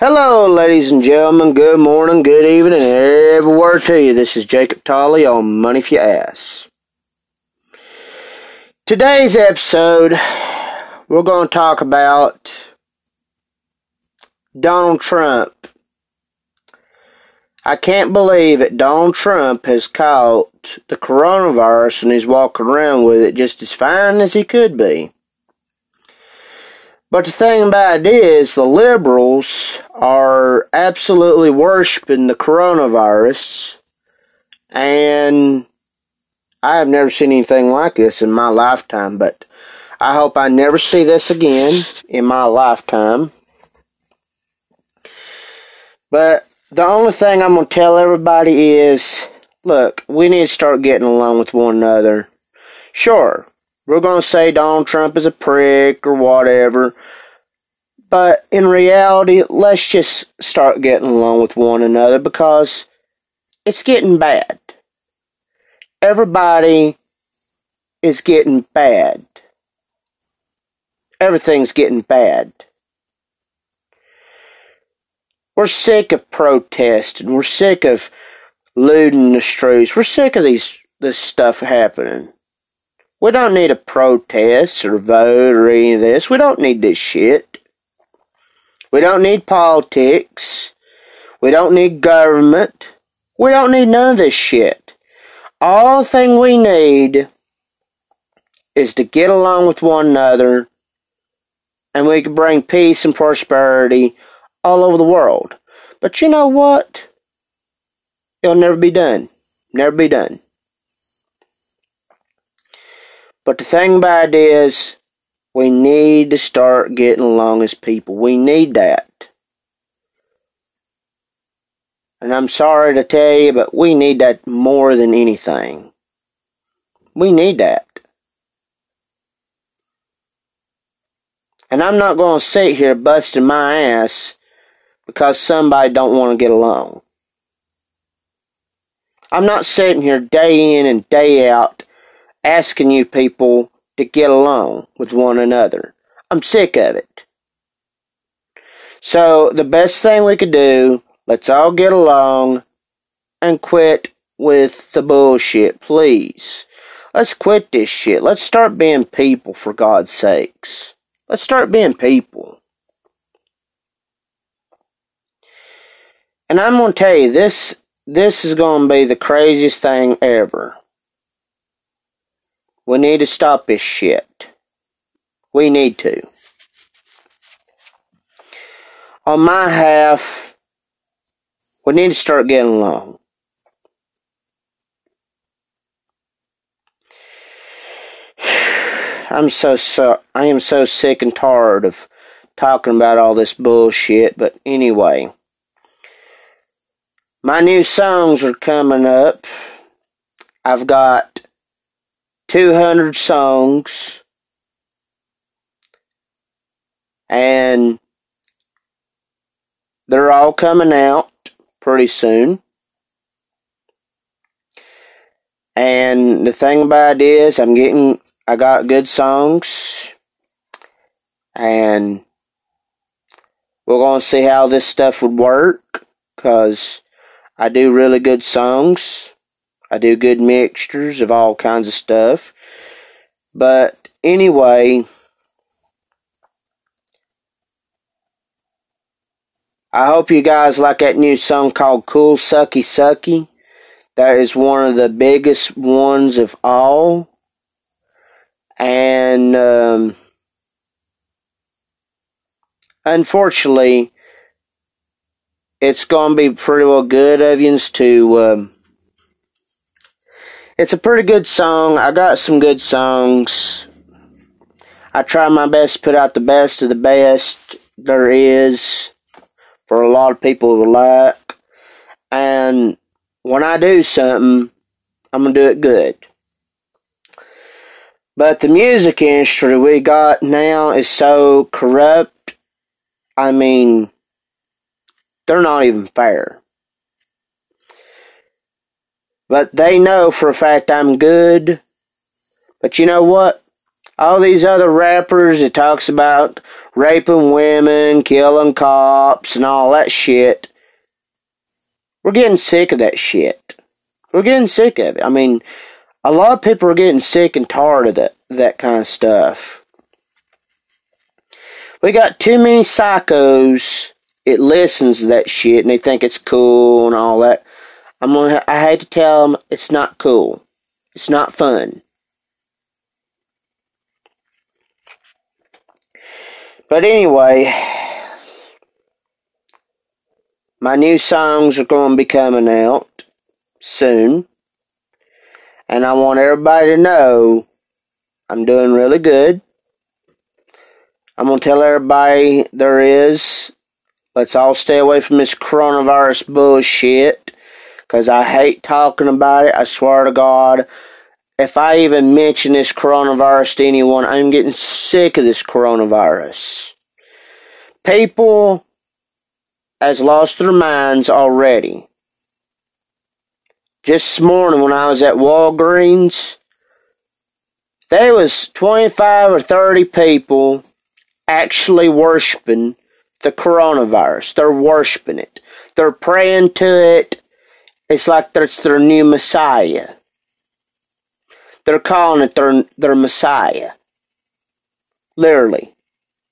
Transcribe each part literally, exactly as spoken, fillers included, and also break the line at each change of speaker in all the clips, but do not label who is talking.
Hello, ladies and gentlemen. Good morning, good evening, every word to you. This is Jacob Tolley on Money For Your Ass. Today's episode, we're going to talk about Donald Trump. I can't believe that Donald Trump has caught the coronavirus and he's walking around with it just as fine as he could be. But the thing about it is, the liberals are absolutely worshiping the coronavirus, and I have never seen anything like this in my lifetime, but I hope I never see this again in my lifetime. But the only thing I'm going to tell everybody is, look, we need to start getting along with one another. Sure, we're going to say Donald Trump is a prick or whatever, but in reality, let's just start getting along with one another because it's getting bad. Everybody is getting bad. Everything's getting bad. We're sick of protesting. We're sick of looting the streets. We're sick of these this stuff happening. We don't need a protest or vote or any of this. We don't need this shit. We don't need politics. We don't need government. We don't need none of this shit. All thing we need is to get along with one another, and we can bring peace and prosperity all over the world. But you know what? It'll never be done. Never be done. But the thing about it is, we need to start getting along as people. We need that. And I'm sorry to tell you, but we need that more than anything. We need that. And I'm not going to sit here busting my ass because somebody don't want to get along. I'm not sitting here day in and day out asking you people to get along with one another. I'm sick of it. So the best thing we could do, let's all get along and quit with the bullshit, please. Let's quit this shit. Let's start being people, for God's sakes. Let's start being people. And I'm going to tell you, this, this is going to be the craziest thing ever. We need to stop this shit. We need to. On my half, we need to start getting along. I'm so, so I am so sick and tired of talking about all this bullshit, but anyway. My new songs are coming up. I've got two hundred songs, and they're all coming out pretty soon. And the thing about it is, I'm getting, I got good songs, and we're going to see how this stuff would work, because I do really good songs. I do good mixtures of all kinds of stuff. But anyway, I hope you guys like that new song called Cool Sucky Sucky. That is one of the biggest ones of all. And um, unfortunately, it's going to be pretty well good of you to... Um, It's a pretty good song. I got some good songs. I try my best to put out the best of the best there is for a lot of people to like. And when I do something, I'm going to do it good. But the music industry we got now is so corrupt. I mean, they're not even fair. But they know for a fact I'm good. But you know what? all these other rappers that talks about raping women, killing cops, and all that shit. We're getting sick of that shit. We're getting sick of it. I mean, a lot of people are getting sick and tired of that, that kind of stuff. We got too many psychos that listens to that shit and they think it's cool and all that. I'm gonna, I hate to tell them it's not cool. It's not fun. But anyway, my new songs are going to be coming out soon. And I want everybody to know I'm doing really good. I'm going to tell everybody there is. Let's all stay away from this coronavirus bullshit. Because I hate talking about it. I swear to God. If I even mention this coronavirus to anyone, I'm getting sick of this coronavirus. People has lost their minds already. Just this morning when I was at Walgreens, there was twenty-five or thirty people actually worshiping the coronavirus. They're worshiping it. They're praying to it. It's like that's their new Messiah. They're calling it their, their Messiah. Literally.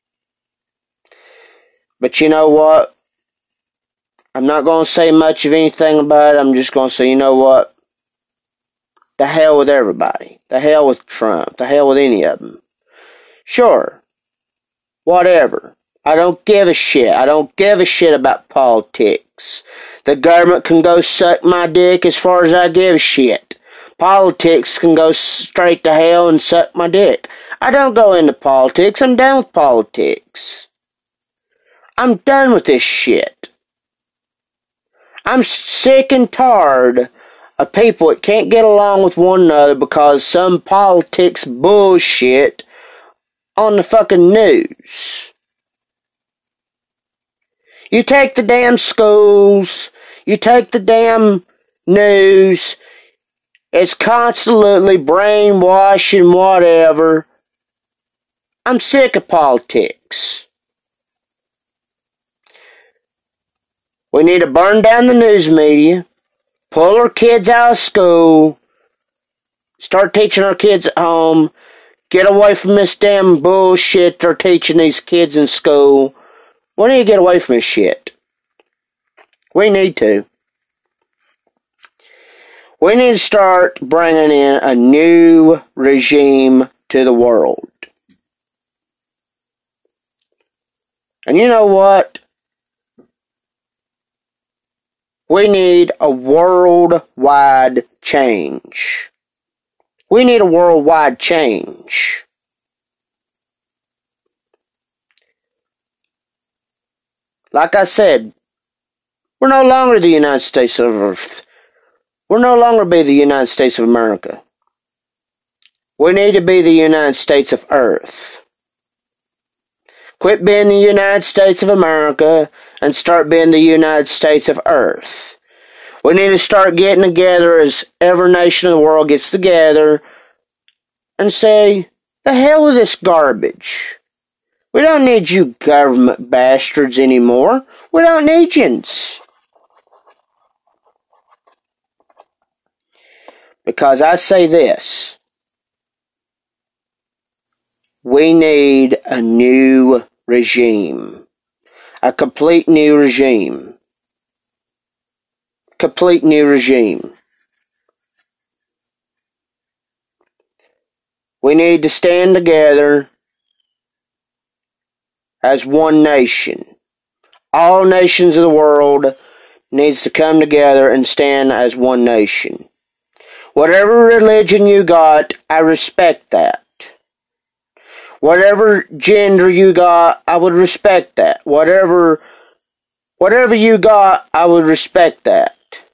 But you know what? I'm not going to say much of anything about it. I'm just going to say, you know what? The hell with everybody. The hell with Trump. The hell with any of them. Sure. Whatever. I don't give a shit. I don't give a shit about politics. The government can go suck my dick as far as I give a shit. Politics can go straight to hell and suck my dick. I don't go into politics. I'm done with politics. I'm done with this shit. I'm sick and tired of people that can't get along with one another because some politics bullshit on the fucking news. You take the damn schools, you take the damn news, it's constantly brainwashing whatever. I'm sick of politics. We need to burn down the news media, pull our kids out of school, start teaching our kids at home, get away from this damn bullshit they're teaching these kids in school. We need to get away from this shit. We need to. We need to start bringing in a new regime to the world. And you know what? We need a worldwide change. We need a worldwide change. Like I said, we're no longer the United States of Earth. We'll no longer be the United States of America. We need to be the United States of Earth. Quit being the United States of America and start being the United States of Earth. We need to start getting together as every nation of the world gets together and say, the hell with this garbage. We don't need you government bastards anymore. We don't need yous. Because I say this, we need a new regime. A complete new regime. Complete new regime. We need to stand together as one nation. All nations of the world needs to come together and stand as one nation. Whatever religion you got, I respect that. Whatever gender you got, I would respect that. Whatever, whatever you got, I would respect that.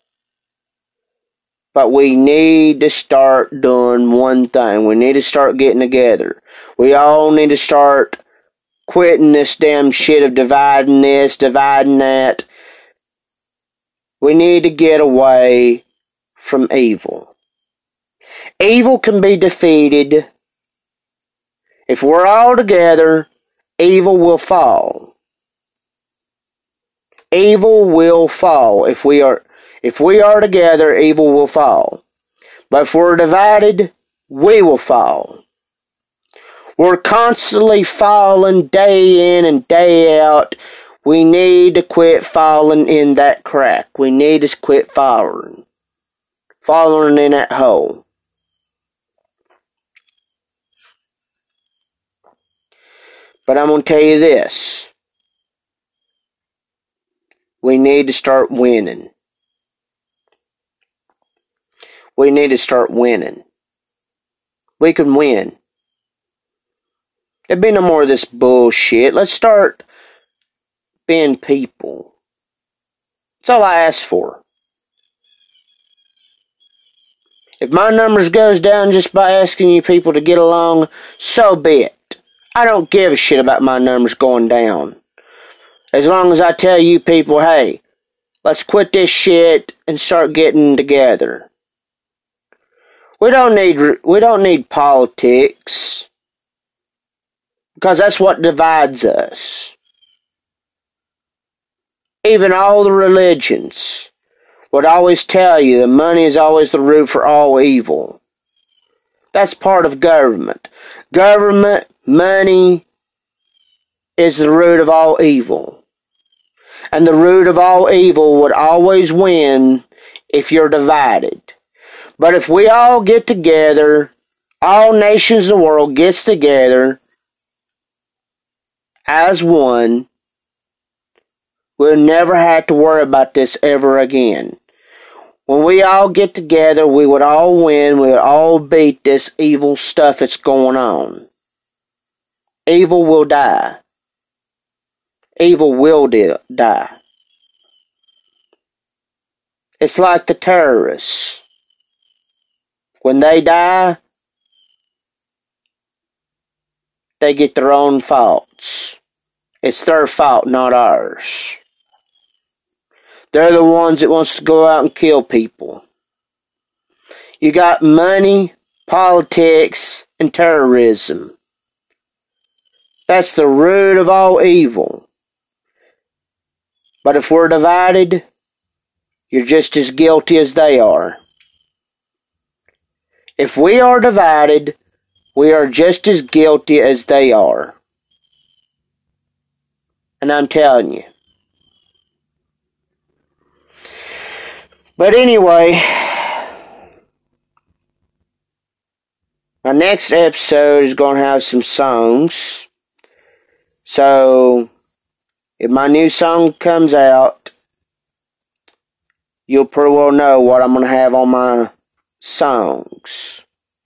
But we need to start doing one thing. We need to start getting together. We all need to start quitting this damn shit of dividing this, dividing that. We need to get away from evil. Evil can be defeated If we're all together, evil will fall. Evil will fall. If we are, if we are together, evil will fall. But if we're divided, we will fall. We're constantly falling day in and day out. We need to quit falling in that crack. We need to quit falling. Falling in that hole. But I'm going to tell you this. We need to start winning. We need to start winning. We can win. There'll be no more of this bullshit. Let's start being people. That's all I ask for. If my numbers goes down just by asking you people to get along, so be it. I don't give a shit about my numbers going down. As long as I tell you people, hey, let's quit this shit and start getting together. We don't need we don't need politics. Because that's what divides us. Even all the religions would always tell you that money is always the root for all evil. That's part of government. Government, money, is the root of all evil. And the root of all evil would always win if you're divided. But if we all get together, all nations of the world gets together as one, we'll never have to worry about this ever again. When we all get together, we would all win. We would all beat this evil stuff that's going on. Evil will die. Evil will di- die. It's like the terrorists. When they die, they get their own faults. It's their fault, not ours. They're the ones that wants to go out and kill people. You got money, politics, and terrorism. That's the root of all evil. But if we're divided, you're just as guilty as they are. If we are divided, we are just as guilty as they are. And I'm telling you. But anyway, my next episode is going to have some songs. So, if my new song comes out, you'll pretty well know what I'm going to have on my songs.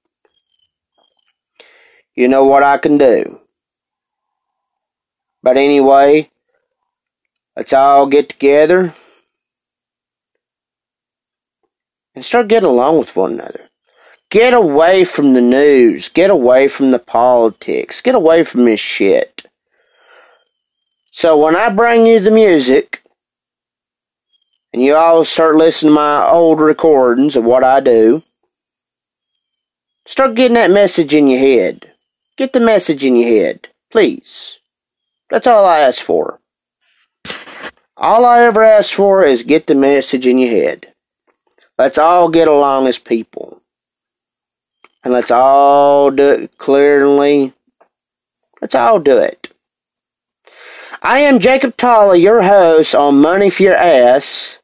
You know what I can do. But anyway, let's all get together and start getting along with one another. Get away from the news. Get away from the politics. Get away from this shit. So when I bring you the music, and you all start listening to my old recordings of what I do, start getting that message in your head. Get the message in your head, please. That's all I ask for. All I ever ask for is get the message in your head. Let's all get along as people. And let's all do it clearly. Let's all do it. I am Jacob Tolley, your host on Money for Your Ass.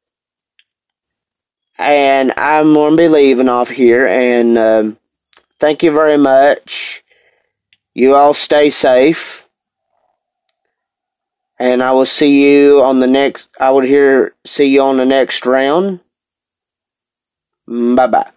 And I'm going to be leaving off here. And um, thank you very much. You all stay safe. And I will see you on the next, I will hear, see you on the next round. Bye-bye.